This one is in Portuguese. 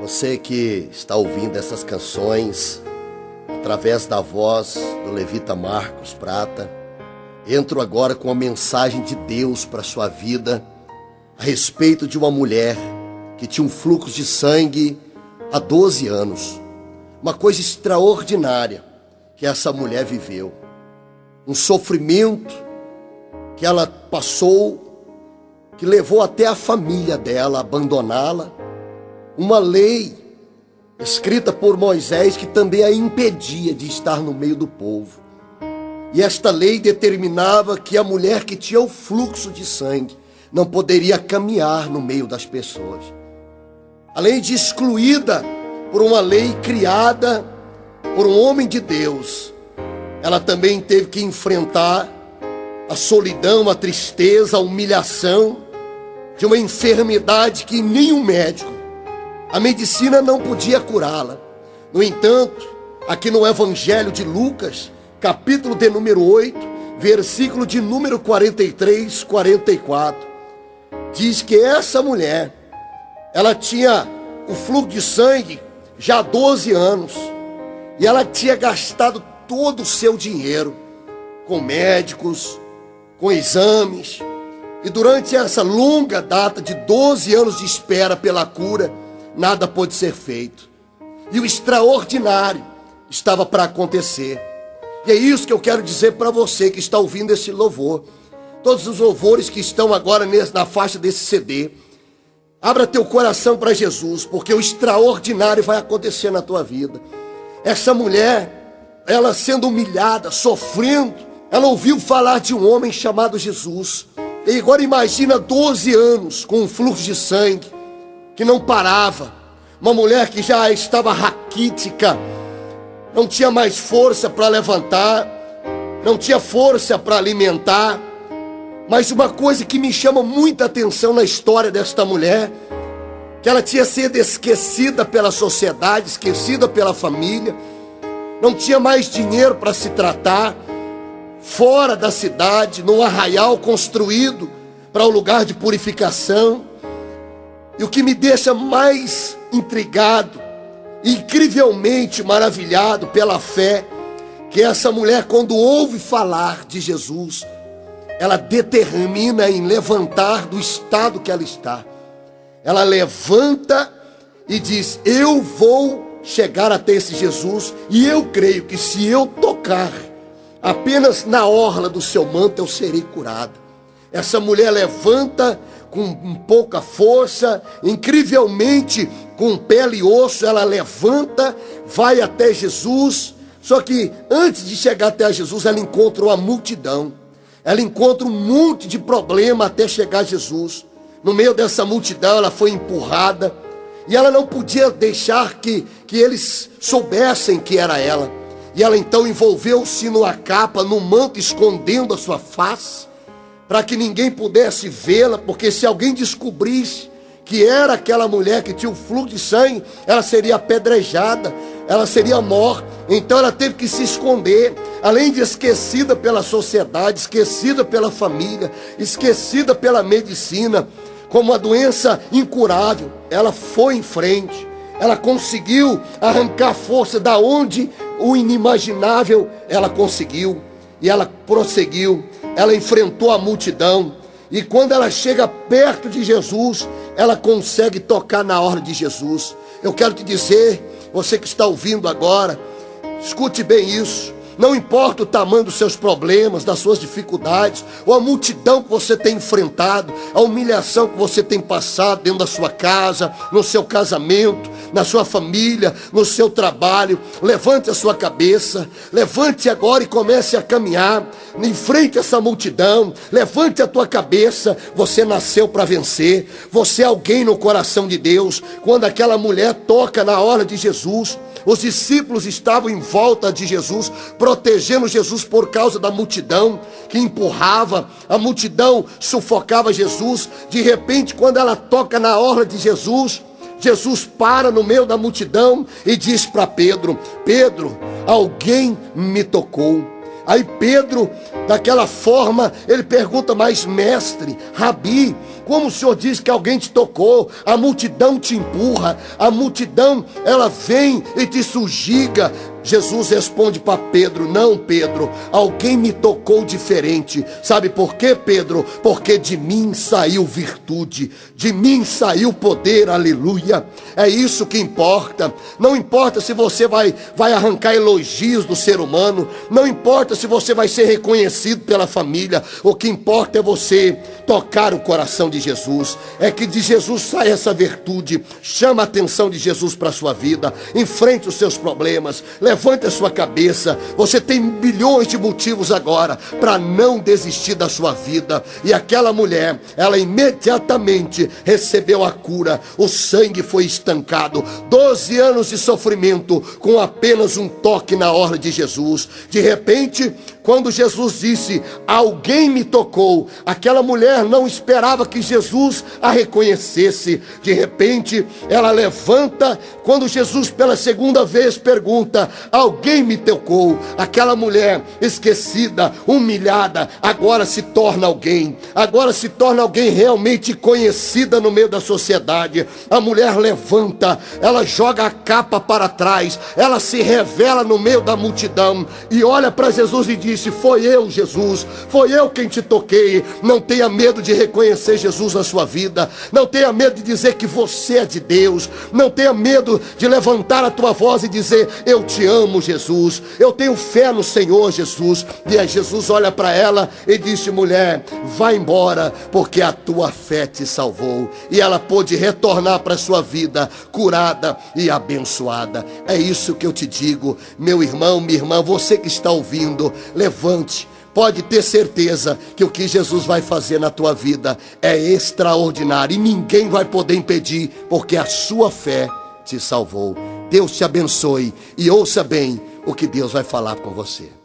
Você que está ouvindo essas canções através da voz do levita Marcos Prata, entro agora com a mensagem de Deus para a sua vida a respeito de uma mulher que tinha um fluxo de sangue há 12 anos. Uma coisa extraordinária que essa mulher viveu. Um sofrimento que ela passou, que levou até a família dela a abandoná-la. Uma lei escrita por Moisés que também a impedia de estar no meio do povo. E esta lei determinava que a mulher que tinha o fluxo de sangue não poderia caminhar no meio das pessoas. Além de excluída por uma lei criada por um homem de Deus, ela também teve que enfrentar a solidão, a tristeza, a humilhação de uma enfermidade que nenhum médico, a medicina não podia curá-la. No entanto, aqui no Evangelho de Lucas, capítulo de número 8, versículo de número 43, 44, diz que essa mulher, ela tinha o fluxo de sangue já há 12 anos, e ela tinha gastado todo o seu dinheiro com médicos, com exames, e durante essa longa data de 12 anos de espera pela cura, nada pôde ser feito. E o extraordinário estava para acontecer. E é isso que eu quero dizer para você que está ouvindo esse louvor. Todos os louvores que estão agora na faixa desse CD. Abra teu coração para Jesus, porque o extraordinário vai acontecer na tua vida. Essa mulher, ela sendo humilhada, sofrendo, ela ouviu falar de um homem chamado Jesus. E agora imagina 12 anos com um fluxo de sangue que não parava. Uma mulher que já estava raquítica, não tinha mais força para levantar, não tinha força para alimentar. Mas uma coisa que me chama muita atenção na história desta mulher, que ela tinha sido esquecida pela sociedade, esquecida pela família, não tinha mais dinheiro para se tratar, fora da cidade, num arraial construído para o lugar de purificação. E o que me deixa mais intrigado, incrivelmente maravilhado pela fé, que essa mulher, quando ouve falar de Jesus, ela determina em levantar do estado que ela está. Ela levanta e diz: eu vou chegar até esse Jesus, e eu creio que se eu tocar apenas na orla do seu manto, eu serei curada. Essa mulher levanta com pouca força, incrivelmente com pele e osso, ela levanta, vai até Jesus. Só que antes de chegar até Jesus, ela encontra uma multidão. Ela encontra um monte de problema até chegar a Jesus. No meio dessa multidão, ela foi empurrada, e ela não podia deixar que eles soubessem que era ela. E ela então envolveu-se numa capa, num manto, escondendo a sua face, para que ninguém pudesse vê-la, porque se alguém descobrisse que era aquela mulher que tinha o fluxo de sangue, ela seria apedrejada, ela seria morta. Então ela teve que se esconder, além de esquecida pela sociedade, esquecida pela família, esquecida pela medicina, como uma doença incurável. Ela foi em frente, ela conseguiu arrancar força da onde o inimaginável ela conseguiu, e ela prosseguiu. Ela enfrentou a multidão, e quando ela chega perto de Jesus, ela consegue tocar na orla de Jesus. Eu quero te dizer, você que está ouvindo agora, escute bem isso. Não importa o tamanho dos seus problemas, das suas dificuldades, ou a multidão que você tem enfrentado, a humilhação que você tem passado dentro da sua casa, no seu casamento, na sua família, no seu trabalho. Levante a sua cabeça, levante agora e comece a caminhar em frente a essa multidão. Levante a tua cabeça. Você nasceu para vencer, você é alguém no coração de Deus. Quando aquela mulher toca na orla de Jesus, os discípulos estavam em volta de Jesus, protegendo Jesus por causa da multidão que empurrava, a multidão sufocava Jesus. De repente, quando ela toca na orla de Jesus, Jesus para no meio da multidão e diz para Pedro: Pedro, alguém me tocou. Aí Pedro, daquela forma, ele pergunta: mas mestre, Rabi, Como o Senhor diz que alguém te tocou? A multidão te empurra, a multidão, ela vem e te sujiga. Jesus responde para Pedro: não, Pedro, alguém me tocou diferente. Sabe por quê, Pedro? Porque de mim saiu virtude, de mim saiu poder, aleluia. É isso que importa. Não importa se você vai arrancar elogios do ser humano, não importa se você vai ser reconhecido pela família. O que importa é você tocar o coração de Jesus. É que de Jesus sai essa virtude. Chama a atenção de Jesus para a sua vida. Enfrente os seus problemas. Levante a sua cabeça. Você tem milhões de motivos agora para não desistir da sua vida. E aquela mulher, ela imediatamente recebeu a cura. O sangue foi estancado. 12 anos de sofrimento com apenas um toque na orla de Jesus. De repente, quando Jesus disse: alguém me tocou, aquela mulher não esperava que Jesus a reconhecesse. De repente, ela levanta. Quando Jesus pela segunda vez pergunta: alguém me tocou? Aquela mulher esquecida, humilhada, agora se torna alguém. Agora se torna alguém realmente conhecida no meio da sociedade. A mulher levanta, ela joga a capa para trás, ela se revela no meio da multidão e olha para Jesus e disse: foi eu, Jesus, foi eu quem te toquei. Não tenha medo de reconhecer Jesus na sua vida. Não tenha medo de dizer que você é de Deus. Não tenha medo de levantar a tua voz e dizer: eu te amo, Jesus, eu tenho fé no Senhor, Jesus. E aí Jesus olha para ela e disse: mulher, vai embora, porque a tua fé te salvou. E ela pôde retornar para a sua vida curada e abençoada. É isso que eu te digo, meu irmão, minha irmã, você que está ouvindo, levante. Pode ter certeza que o que Jesus vai fazer na tua vida é extraordinário e ninguém vai poder impedir, porque a sua fé te salvou. Deus te abençoe e ouça bem o que Deus vai falar com você.